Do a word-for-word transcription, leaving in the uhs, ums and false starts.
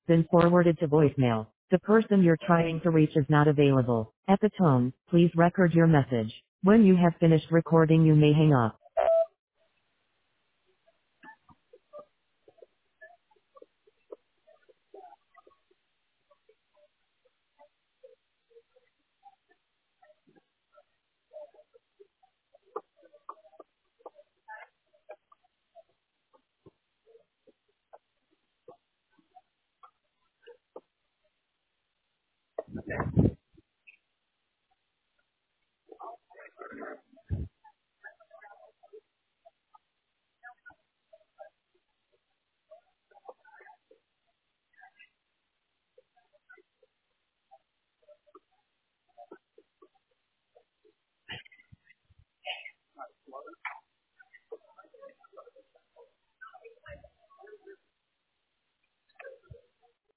Been forwarded to voicemail. The person you're trying to reach is not available. At the tone, please record your message. When you have finished recording, you may hang up.